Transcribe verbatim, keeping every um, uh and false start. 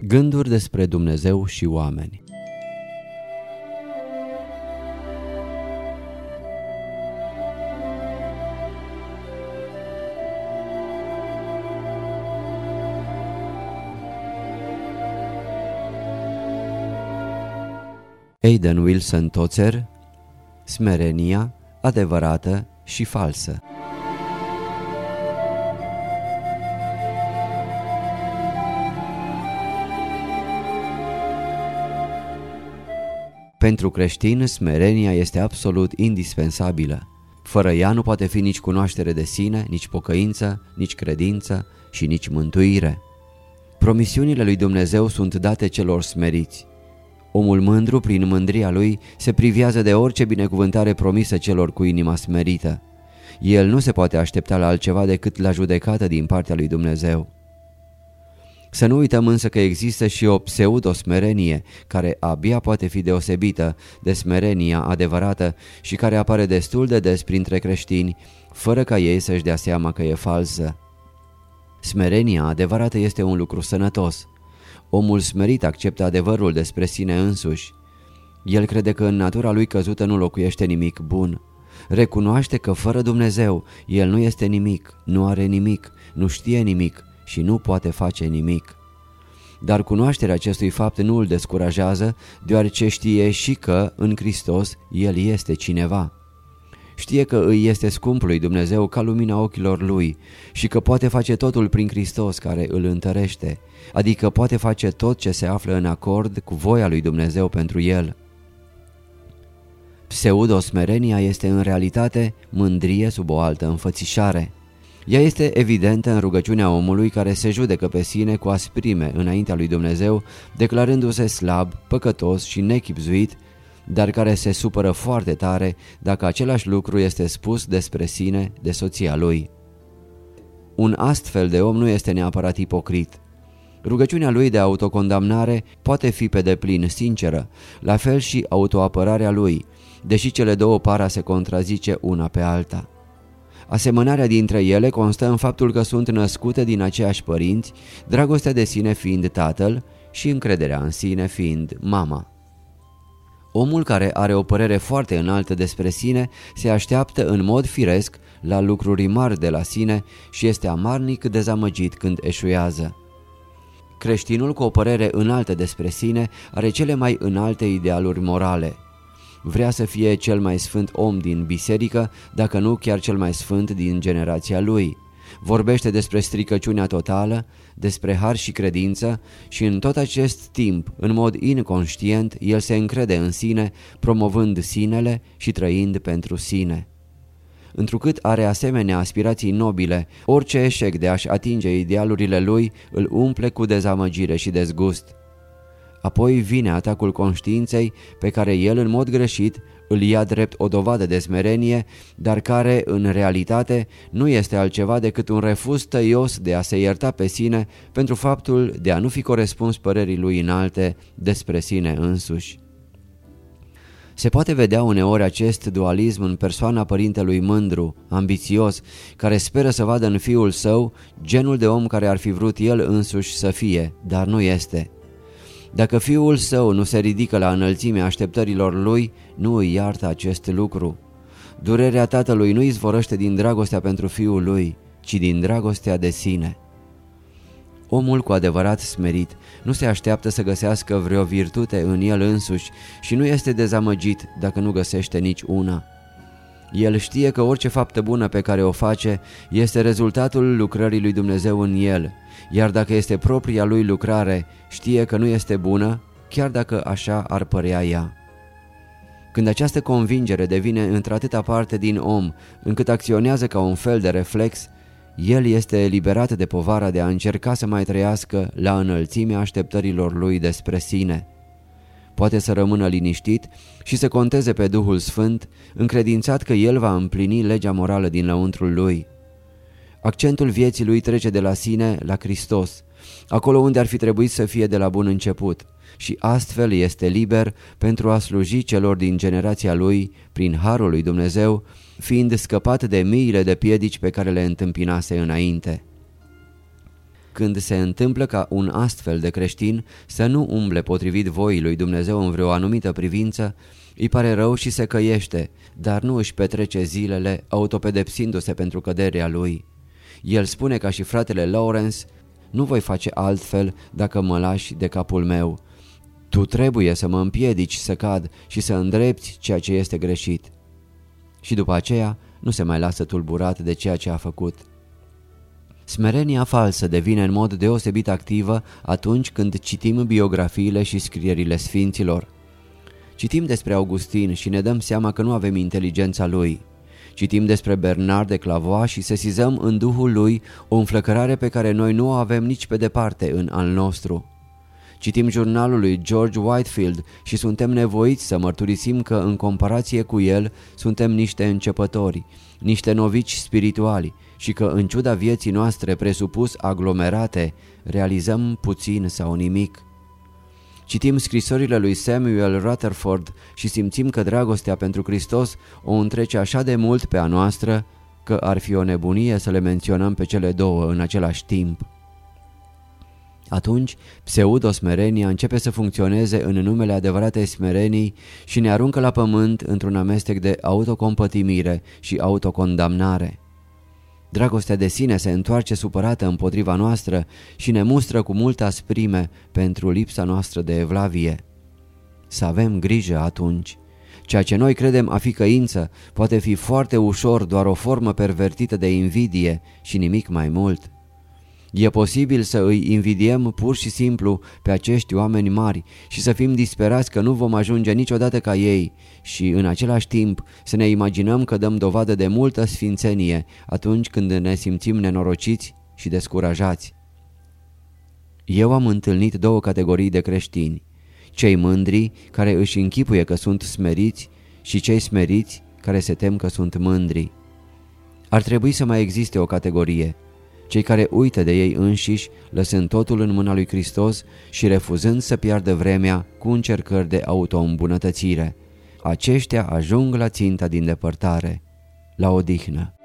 Gânduri despre Dumnezeu și oameni. Aidan Wilson Tozer, Smerenia adevărată și falsă. Pentru creștin, smerenia este absolut indispensabilă. Fără ea nu poate fi nici cunoaștere de sine, nici pocăință, nici credință și nici mântuire. Promisiunile lui Dumnezeu sunt date celor smeriți. Omul mândru, prin mândria lui, se privează de orice binecuvântare promisă celor cu inima smerită. El nu se poate aștepta la altceva decât la judecată din partea lui Dumnezeu. Să nu uităm însă că există și o pseudosmerenie, care abia poate fi deosebită de smerenia adevărată și care apare destul de des printre creștini, fără ca ei să-și dea seama că e falsă. Smerenia adevărată este un lucru sănătos. Omul smerit acceptă adevărul despre sine însuși. El crede că în natura lui căzută nu locuiește nimic bun. Recunoaște că fără Dumnezeu el nu este nimic, nu are nimic, nu știe nimic și nu poate face nimic. Dar cunoașterea acestui fapt nu îl descurajează, deoarece știe și că în Hristos el este cineva. Știe că îi este scump lui Dumnezeu ca lumina ochilor lui și că poate face totul prin Hristos care îl întărește, adică poate face tot ce se află în acord cu voia lui Dumnezeu pentru el. Pseudosmerenia este în realitate mândrie sub o altă înfățișare. Ea este evidentă în rugăciunea omului care se judecă pe sine cu asprime înaintea lui Dumnezeu, declarându-se slab, păcătos și nechibzuit, dar care se supără foarte tare dacă același lucru este spus despre sine de soția lui. Un astfel de om nu este neapărat ipocrit. Rugăciunea lui de autocondamnare poate fi pe deplin sinceră, la fel și autoapărarea lui, deși cele două par a se contrazice una pe alta. Asemănarea dintre ele constă în faptul că sunt născute din aceiași părinți, dragostea de sine fiind tatăl și încrederea în sine fiind mama. Omul care are o părere foarte înaltă despre sine se așteaptă în mod firesc la lucruri mari de la sine și este amarnic dezamăgit când eșuează. Creștinul cu o părere înaltă despre sine are cele mai înalte idealuri morale. Vrea să fie cel mai sfânt om din biserică, dacă nu chiar cel mai sfânt din generația lui. Vorbește despre stricăciunea totală, despre har și credință și în tot acest timp, în mod inconștient, el se încrede în sine, promovând sinele și trăind pentru sine. Întrucât are asemenea aspirații nobile, orice eșec de a-și atinge idealurile lui îl umple cu dezamăgire și dezgust. Apoi vine atacul conștiinței pe care el în mod greșit îl ia drept o dovadă de smerenie, dar care în realitate nu este altceva decât un refuz tăios de a se ierta pe sine pentru faptul de a nu fi corespuns părerii lui înalte despre sine însuși. Se poate vedea uneori acest dualism în persoana părintelui mândru, ambițios, care speră să vadă în fiul său genul de om care ar fi vrut el însuși să fie, dar nu este. Dacă fiul său nu se ridică la înălțimea așteptărilor lui, nu îi iartă acest lucru. Durerea tatălui nu izvorăște din dragostea pentru fiul lui, ci din dragostea de sine. Omul cu adevărat smerit nu se așteaptă să găsească vreo virtute în el însuși și nu este dezamăgit dacă nu găsește nici una. El știe că orice faptă bună pe care o face este rezultatul lucrării lui Dumnezeu în el, iar dacă este propria lui lucrare, știe că nu este bună, chiar dacă așa ar părea ea. Când această convingere devine într-atâta parte din om, încât acționează ca un fel de reflex, el este eliberat de povara de a încerca să mai trăiască la înălțimea așteptărilor lui despre sine. Poate să rămână liniștit și să conteze pe Duhul Sfânt, încredințat că el va împlini legea morală din lăuntrul lui. Accentul vieții lui trece de la sine la Hristos, acolo unde ar fi trebuit să fie de la bun început, și astfel este liber pentru a sluji celor din generația lui prin harul lui Dumnezeu, fiind scăpat de miile de piedici pe care le întâmpinase înainte. când se întâmplă ca un astfel de creștin să nu umble potrivit voii lui Dumnezeu în vreo anumită privință, îi pare rău și se căiește, dar nu își petrece zilele autopedepsindu-se pentru căderea lui. El spune ca și fratele Lawrence: nu voi face altfel dacă mă lași de capul meu. Tu trebuie să mă împiedici să cad și să îndrepți ceea ce este greșit. Și după aceea nu se mai lasă tulburat de ceea ce a făcut. Smerenia falsă devine în mod deosebit activă atunci când citim biografiile și scrierile sfinților. Citim despre Augustin și ne dăm seama că nu avem inteligența lui. Citim despre Bernard de Clairvaux și sesizăm în duhul lui o înflăcărare pe care noi nu o avem nici pe departe în al nostru. Citim jurnalul lui George Whitefield și suntem nevoiți să mărturisim că în comparație cu el suntem niște începători, niște novici spirituali și că în ciuda vieții noastre presupus aglomerate realizăm puțin sau nimic. Citim scrisorile lui Samuel Rutherford și simțim că dragostea pentru Hristos o întrece așa de mult pe a noastră că ar fi o nebunie să le menționăm pe cele două în același timp. Atunci, pseudosmerenia începe să funcționeze în numele adevăratei smerenii și ne aruncă la pământ într-un amestec de autocompătimire și autocondamnare. Dragostea de sine se întoarce supărată împotriva noastră și ne mustră cu multă asprime pentru lipsa noastră de evlavie. Să avem grijă atunci. Ceea ce noi credem a fi căință poate fi foarte ușor doar o formă pervertită de invidie și nimic mai mult. E posibil să îi invidiem pur și simplu pe acești oameni mari și să fim disperați că nu vom ajunge niciodată ca ei și în același timp să ne imaginăm că dăm dovadă de multă sfințenie atunci când ne simțim nenorociți și descurajați. Eu am întâlnit două categorii de creștini: cei mândri care își închipuie că sunt smeriți și cei smeriți care se tem că sunt mândri. Ar trebui să mai existe o categorie: cei care uită de ei înșiși, lăsând totul în mâna lui Hristos și refuzând să piardă vremea cu încercări de auto-îmbunătățire. Aceștia ajung la ținta din depărtare, la odihnă.